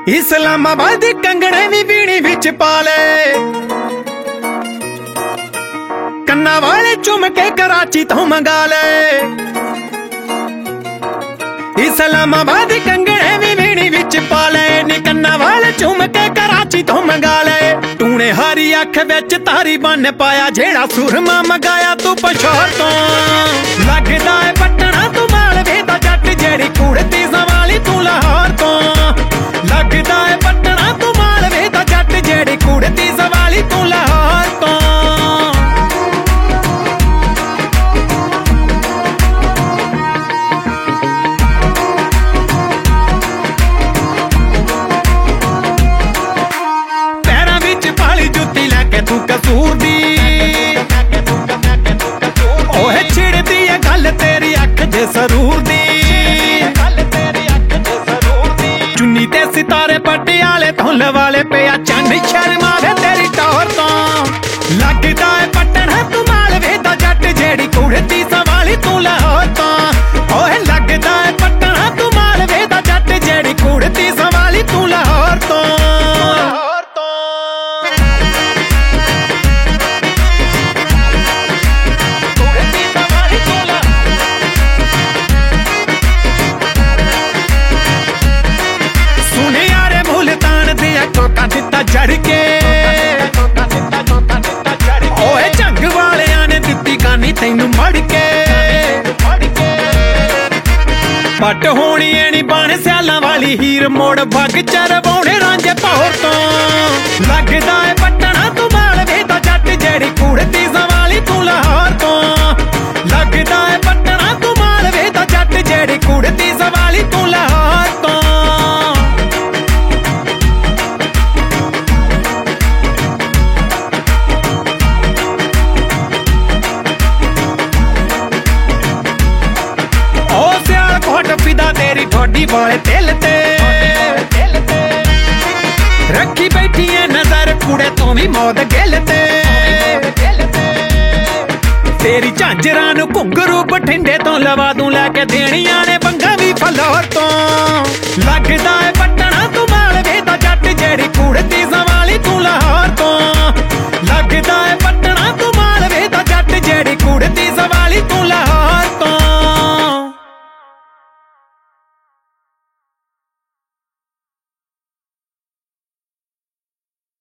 इस्लामाबाद दी कंगणे we बीणी विच पा ले, कन्ना वाले झुमके कराची तो मंगा ले। इस्लामाबाद दी कंगणे वी बीणी विच पा ले, नी कन्ना वाले झुमके कराची तो मंगा ले। टूने हरी अख विच तारी बन पाया, जेड़ा सुरमा मंगाया तू पशोर तो। लगदा है पटना तू मालवे दा जट, जेड़ी कुड़ती सवाली तू लाहौर तो। लगदा है पटना तू मालवे दा जट, जेड़ी कुड़ती सवाली तू लाहौर तो। पैरां विच पाली जुत्ती लैके तू कसूर दी, ओहे छिड़दी है गल तेरी अख जे सरूर दी। चुन्नी ते सितारे पटियाले धुल वाले पिया, चंद शर्मावे तेरी टौर तो। लगदा है पटना तू मालवे दा जट, जेड़ी कुड़ती सवाली तू लाहौर तो। ओए लगदा है पटना तू मालवे दा जट, जेड़ी कुड़ती सवाली तू लाहौर तो। टोका दिता जड़ के, ओए जंग वालियां ने दित्ती गानी तैनू मड़ के। पट होनी ऐनी बन स्यालां वाली हीर, मोड़ बग चरवाउणे रांझे भौर तो। लगदा है पटना तू मालवे दा जट, जेड़ी कुड़ती सवाली तू लाहौर तो। लगदा है पटना तू मालवे दा जट, जेड़ी कुड़ती सवाली तू लाहौर तो। तेरी ठोडी वाले दिल ते रखी बैठी है नजर, कुड़े तू भी मौत गिल ते। तेरी झांजरां नू घुंघरू बठिंडे तो लवा दूं, लैके देणियां ने बंगा भी फलौर तो। लगदा है पटना तू मालवे दा जट, जेड़ी कुड़ती सवाली तू लाहौर तो।